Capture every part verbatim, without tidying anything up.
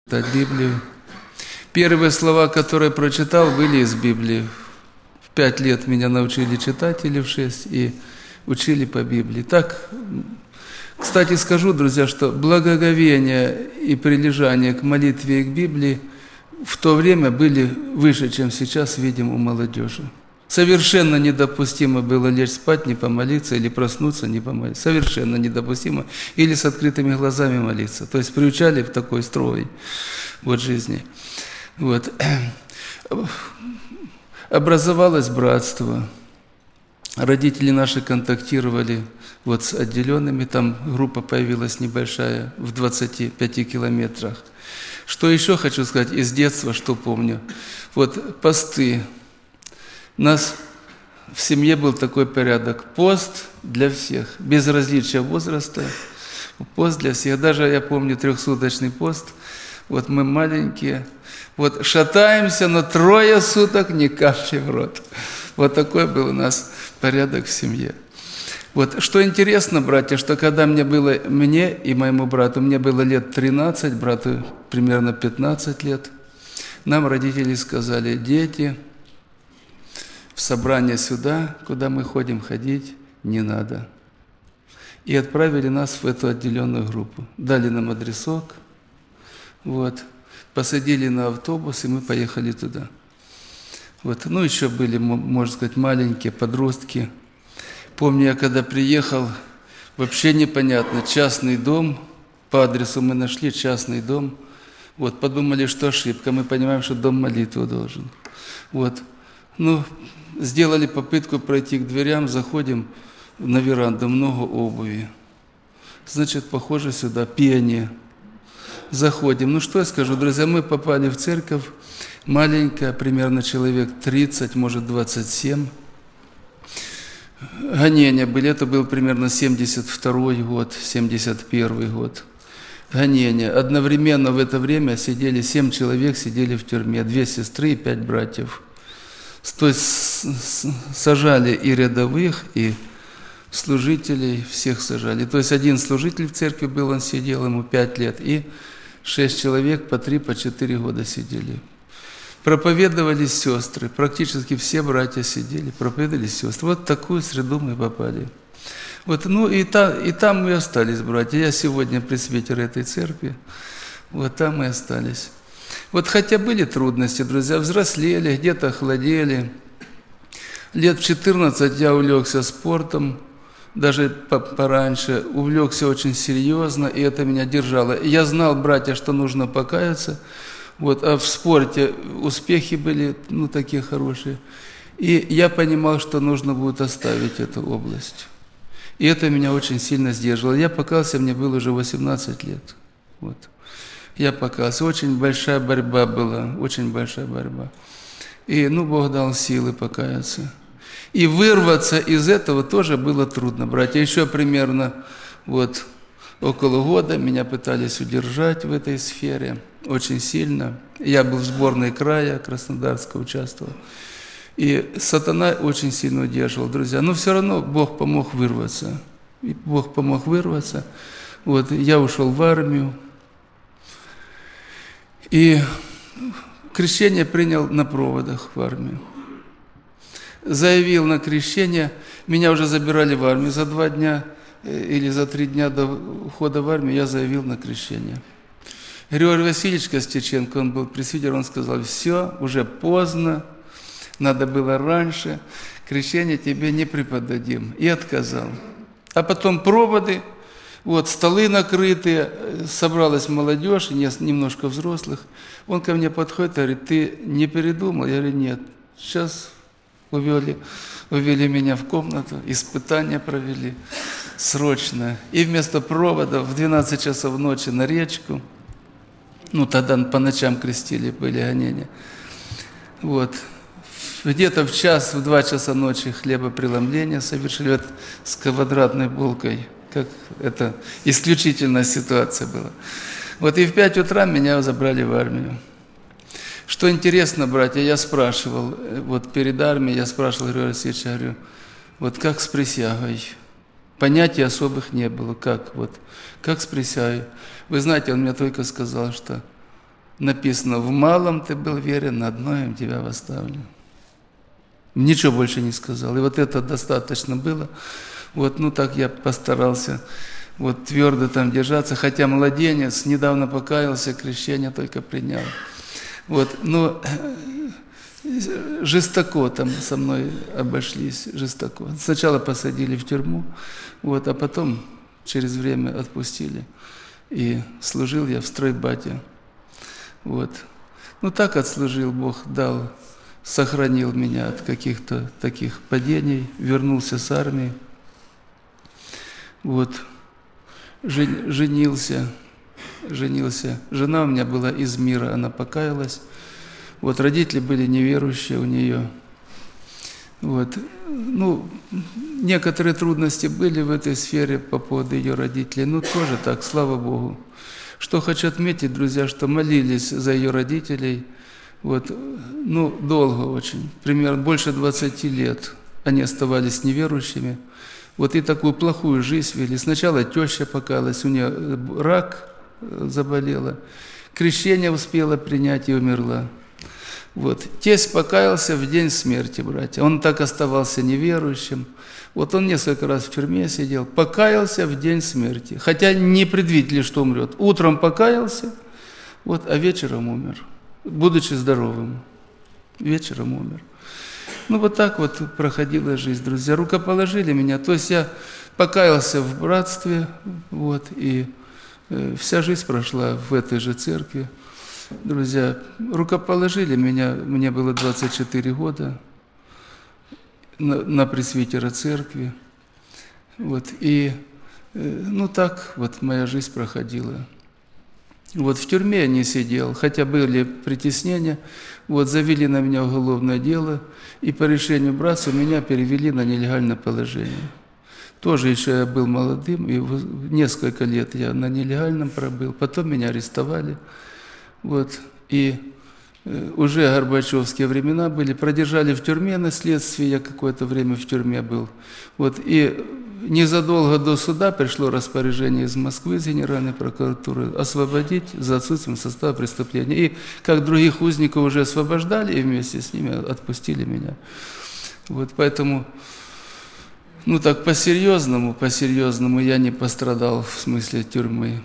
читать Библию. Первые слова, которые прочитал, были из Библии. В пять лет меня научили читать или в шесть, и учили по Библии. Так, кстати, скажу, друзья, что благоговение и прилежание к молитве и к Библии в то время были выше, чем сейчас видим у молодежи. Совершенно недопустимо было лечь спать, не помолиться, или проснуться, не помолиться. Совершенно недопустимо. Или с открытыми глазами молиться. То есть приучали в такой строй вот жизни. Вот. Образовалось братство. Родители наши контактировали вот с отделенными. Там группа появилась небольшая, в двадцати пяти километрах. Что еще хочу сказать из детства, что помню. Вот посты. У нас в семье был такой порядок. Пост для всех, без различия возраста. Пост для всех. Даже я помню трехсуточный пост. Вот мы маленькие. Вот шатаемся, но трое суток ни капли в рот. Вот такой был у нас порядок в семье. Вот что интересно, братья, что когда мне было, мне и моему брату, мне было лет тринадцать, брату примерно пятнадцать лет, нам родители сказали: дети, в собрание сюда, куда мы ходим, ходить не надо. И отправили нас в эту отделенную группу. Дали нам адресок, вот, посадили на автобус, и мы поехали туда. Вот. Ну, еще были, можно сказать, маленькие подростки. Помню, я когда приехал, вообще непонятно, частный дом, по адресу мы нашли частный дом. Вот, подумали, что ошибка, мы понимаем, что дом молитвы должен. Вот. Ну, сделали попытку пройти к дверям, заходим на веранду, много обуви. Значит, похоже сюда пение. Заходим. Ну, что я скажу, друзья, мы попали в церковь, маленькая, примерно человек тридцать, может, двадцать семь. Гонения были, это был примерно семьдесят второй год, семьдесят первый год. Гонения. Одновременно в это время сидели, семь человек сидели в тюрьме, две сестры и пять братьев. То есть сажали и рядовых, и служителей, всех сажали. То есть один служитель в церкви был, он сидел, ему пять лет, и шесть человек по три, по четыре года сидели. Проповедовали сестры, практически все братья сидели, проповедовали сестры. Вот в такую среду мы попали. Вот, ну и, та, и там мы остались, братья. Я сегодня пресвитер этой церкви, вот там мы остались. Вот хотя были трудности, друзья, взрослели, где-то охладели. Лет в четырнадцать я увлекся спортом, даже пораньше, увлекся очень серьезно, и это меня держало. Я знал, братья, что нужно покаяться, вот, а в спорте успехи были, ну, такие хорошие. И я понимал, что нужно будет оставить эту область. И это меня очень сильно сдерживало. Я покаялся, мне было уже восемнадцать лет. Вот. Я покаялся. Очень большая борьба была, очень большая борьба. И, ну, Бог дал силы покаяться. И вырваться из этого тоже было трудно, братья. Еще примерно вот около года меня пытались удержать в этой сфере очень сильно. Я был в сборной края Краснодарского, участвовал. И сатана очень сильно удерживал, друзья. Но все равно Бог помог вырваться. И Бог помог вырваться. Вот, я ушел в армию. И крещение принял на проводах в армию. Заявил на крещение, меня уже забирали в армию за два дня или за три дня до ухода в армию, я заявил на крещение. Григорий Васильевич Костюченко, он был пресвитер, он сказал: все, уже поздно, надо было раньше, крещение тебе не преподадим. И отказал. А потом проводы, вот столы накрытые, собралась молодежь, немножко взрослых. Он ко мне подходит и говорит: ты не передумал? Я говорю: нет, сейчас увели, увели меня в комнату, испытания провели срочно. И вместо проводов в двенадцать часов ночи на речку, ну тогда по ночам крестили, были гонения. Вот. Где-то в час, в два часа ночи хлебопреломление совершили вот, с квадратной булкой. Как это исключительная ситуация была. Вот и в пять утра меня забрали в армию. Что интересно, братья, я спрашивал, вот перед армией я спрашивал Григория Васильевича, говорю, вот как с присягой? Понятий особых не было, как вот, как с присягой? Вы знаете, он мне только сказал, что написано: в малом ты был верен, на одном тебя восставлю. Ничего больше не сказал. И вот это достаточно было. Вот, ну так я постарался вот твердо там держаться, хотя младенец, недавно покаялся, крещение только принял. Вот, но жестоко там со мной обошлись, жестоко. Сначала посадили в тюрьму, вот, а потом через время отпустили. И служил я в стройбате. Вот. Ну так отслужил, Бог дал, сохранил меня от каких-то таких падений, вернулся с армии. Вот. Женился, женился. Жена у меня была из мира, она покаялась. Вот, родители были неверующие у нее. Вот. Ну, некоторые трудности были в этой сфере по поводу ее родителей, но тоже так, слава Богу. Что хочу отметить, друзья, что молились за ее родителей, вот, ну, долго очень, примерно больше двадцати лет они оставались неверующими. Вот и такую плохую жизнь вели. Сначала теща покаялась, у нее рак заболела, крещение успела принять и умерла. Вот. Тесть покаялся в день смерти, братья. Он так оставался неверующим. Вот он несколько раз в тюрьме сидел, покаялся в день смерти. Хотя не предвидели, что умрет. Утром покаялся, вот, а вечером умер, будучи здоровым. Вечером умер. Ну, вот так вот проходила жизнь, друзья. Рукоположили меня. То есть я покаялся в братстве, вот, и э, вся жизнь прошла в этой же церкви. Друзья, рукоположили меня, мне было двадцать четыре года, на, на пресвитера церкви. Вот, и, э, ну, так вот моя жизнь проходила. Вот в тюрьме я не сидел, хотя были притеснения, вот завели на меня уголовное дело, и по решению братства меня перевели на нелегальное положение. Тоже еще я был молодым, и несколько лет я на нелегальном пробыл, потом меня арестовали. Вот, и уже горбачевские времена были, продержали в тюрьме на следствии, я какое-то время в тюрьме был. Вот, и незадолго до суда пришло распоряжение из Москвы, из Генеральной прокуратуры, освободить за отсутствием состава преступления. И как других узников уже освобождали, и вместе с ними отпустили меня. Вот, поэтому, ну так по-серьезному, по-серьезному я не пострадал в смысле тюрьмы.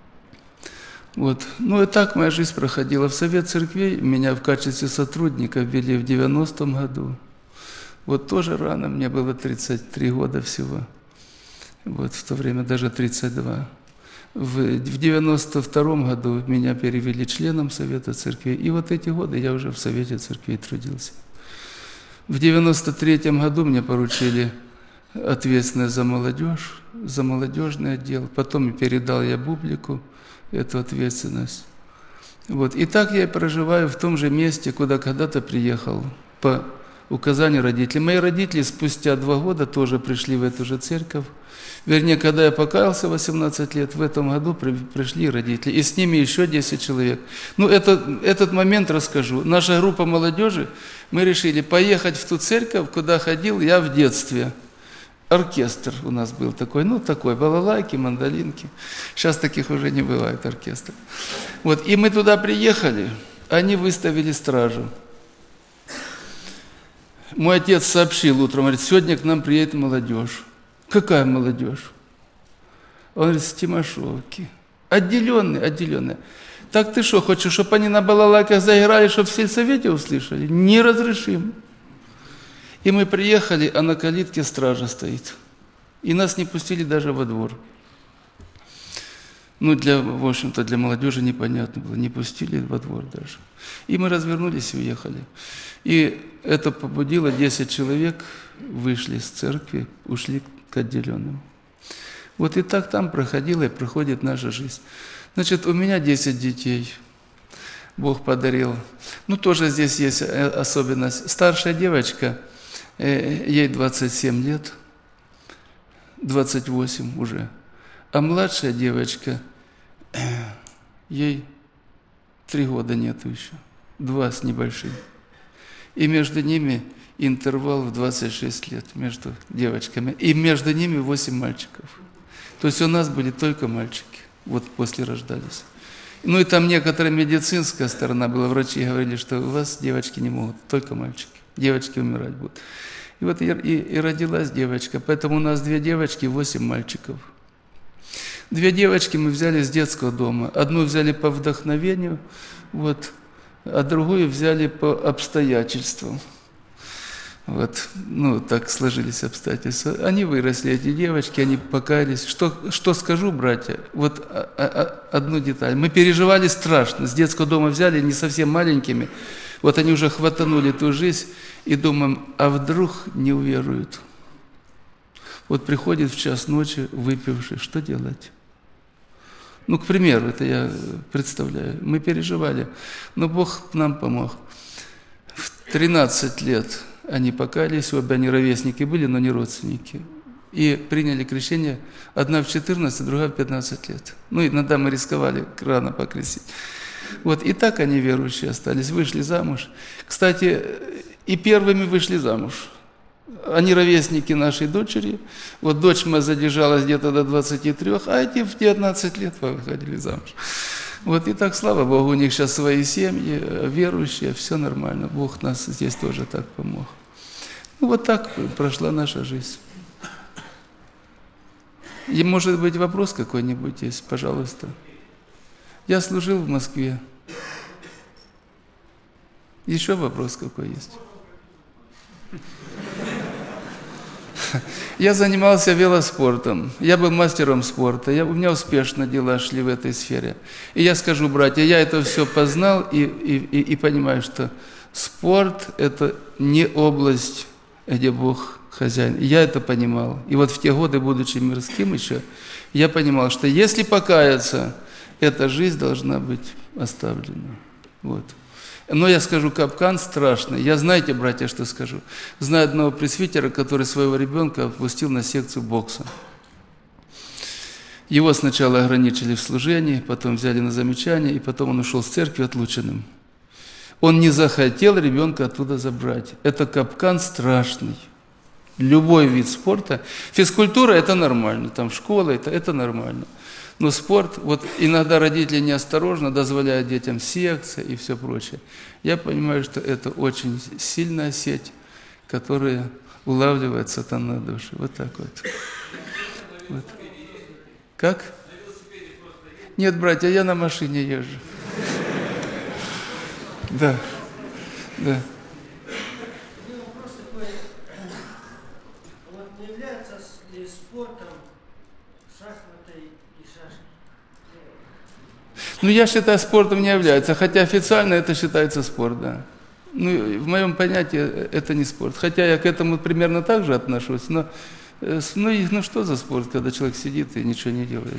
Вот. Ну и так моя жизнь проходила. В Совет Церквей меня в качестве сотрудника ввели в девяностом году. Вот тоже рано, мне было тридцать три года всего. Вот в то время даже тридцать два. В девяносто втором году меня перевели членом Совета Церквей. И вот эти годы я уже в Совете Церквей трудился. В девяносто третьем году мне поручили ответственность за молодежь, за молодежный отдел. Потом передал я Бублику эту ответственность. Вот. И так я и проживаю в том же месте, куда когда-то приехал, по указанию родителей. Мои родители спустя два года тоже пришли в эту же церковь. Вернее, когда я покаялся в восемнадцать лет, в этом году при, пришли родители. И с ними еще десять человек. Ну, это, этот момент расскажу. Наша группа молодежи, мы решили поехать в ту церковь, куда ходил я в детстве. Оркестр у нас был такой, ну такой, балалайки, мандолинки. Сейчас таких уже не бывает, оркестр. Вот, и мы туда приехали, они выставили стражу. Мой отец сообщил утром, говорит, сегодня к нам приедет молодежь. Какая молодежь? Он говорит, с Тимошовки. Отделенные, отделенные. Так ты что, хочешь, чтобы они на балалайках заиграли, чтобы в сельсовете услышали? Не разрешим. И мы приехали, а на калитке стража стоит. И нас не пустили даже во двор. Ну, для, в общем-то, для молодежи непонятно было. Не пустили во двор даже. И мы развернулись и уехали. И это побудило десять человек, вышли с церкви, ушли к отделенным. Вот и так там проходила и проходит наша жизнь. Значит, у меня десять детей. Бог подарил. Ну, тоже здесь есть особенность. Старшая девочка, ей двадцать семь лет, двадцать восемь уже. А младшая девочка, ей три года нету еще, два с небольшим. И между ними интервал в двадцать шесть лет между девочками. И между ними восемь мальчиков. То есть у нас были только мальчики, вот после рождались. Ну и там некоторая медицинская сторона была. Врачи говорили, что у вас девочки не могут, только мальчики. Девочки умирать будут. И вот и, и, и родилась девочка. Поэтому у нас две девочки и восемь мальчиков. Две девочки мы взяли с детского дома. Одну взяли по вдохновению, вот, а другую взяли по обстоятельствам. Вот, ну, так сложились обстоятельства. Они выросли, эти девочки, они покаялись. Что, что скажу, братья? Вот а, а, одну деталь. Мы переживали страшно. С детского дома взяли, не совсем маленькими. Вот они уже хватанули ту жизнь и думаем, а вдруг не уверуют? Вот приходит в час ночи выпивший, что делать? Ну, к примеру, это я представляю. Мы переживали, но Бог нам помог. В тринадцать лет они покаялись, обе они ровесники были, но не родственники. И приняли крещение, одна в четырнадцать, другая в пятнадцать лет. Ну, иногда мы рисковали рано покрестить. Вот, и так они верующие остались, вышли замуж. Кстати, и первыми вышли замуж. Они ровесники нашей дочери. Вот дочь моя задержалась где-то до двадцати трёх, а эти в девятнадцать лет выходили замуж. Вот и так, слава Богу, у них сейчас свои семьи, верующие, все нормально. Бог нас здесь тоже так помог. Ну, вот так прошла наша жизнь. И, может быть, вопрос какой-нибудь есть, пожалуйста. Я служил в Москве. Еще вопрос какой есть? Я занимался велоспортом, я был мастером спорта, я, у меня успешно дела шли в этой сфере. И я скажу, братья, я это все познал и, и, и, и понимаю, что спорт – это не область, где Бог хозяин. И я это понимал. И вот в те годы, будучи мирским еще, я понимал, что если покаяться, эта жизнь должна быть оставлена. Вот. Но я скажу, капкан страшный. Я, знаете, братья, что скажу? Знаю одного пресвитера, который своего ребенка отпустил на секцию бокса. Его сначала ограничили в служении, потом взяли на замечание, и потом он ушел с церкви отлученным. Он не захотел ребенка оттуда забрать. Это капкан страшный. Любой вид спорта. Физкультура – это нормально, там школа – это, это нормально. Но спорт, вот иногда родители неосторожно дозволяют детям секции и все прочее. Я понимаю, что это очень сильная сеть, которая улавливает сатана души. Вот так вот. Вот. Как? Нет, братья, я на машине езжу. Да, да. Вопрос такой, вот не является ли спортом шахматы и шашки? Ну, я считаю, спортом не является, хотя официально это считается спорт, да. Ну, в моем понятии это не спорт. Хотя я к этому примерно так же отношусь, но ну, ну что за спорт, когда человек сидит и ничего не делает?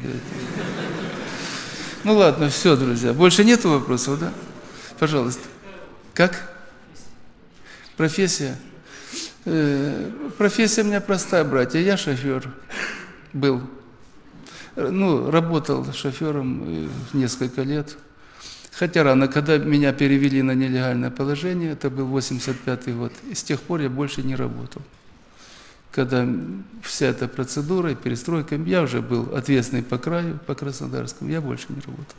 Ну ладно, все, друзья. Больше нету вопросов, да? Пожалуйста. Как? Профессия? Э, профессия у меня простая, братья. Я шофер был. Ну, работал шофером несколько лет. Хотя рано, когда меня перевели на нелегальное положение, это был восемьдесят пятый год, и с тех пор я больше не работал. Когда вся эта процедура и перестройка, я уже был ответственный по краю, по Краснодарскому, я больше не работал.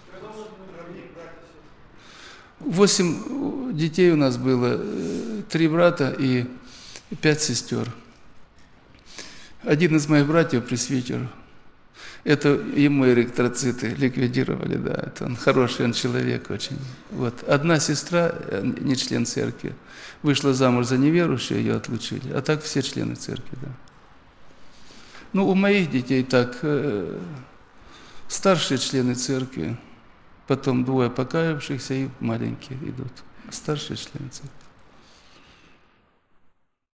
Восемь детей у нас было, три брата и пять сестер. Один из моих братьев, пресвитер, это ему эритроциты ликвидировали, да, это он хороший, он человек очень. Вот. Одна сестра, не член церкви, вышла замуж за неверующую, ее отлучили, а так все члены церкви, да. Ну, у моих детей так, э, старшие члены церкви, потом двое покаявшихся и маленькие идут, старшие члены церкви.